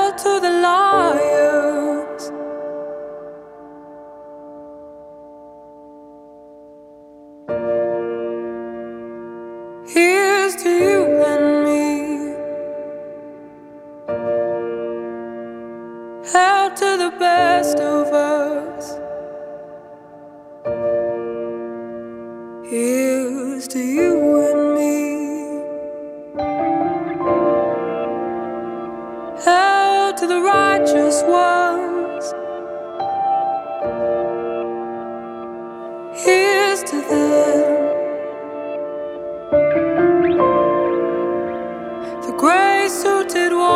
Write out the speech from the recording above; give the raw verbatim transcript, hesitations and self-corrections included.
Hell to the liars. Here's to you and me. Hell to the best of us. Here's to you and me. Hell to the righteous ones.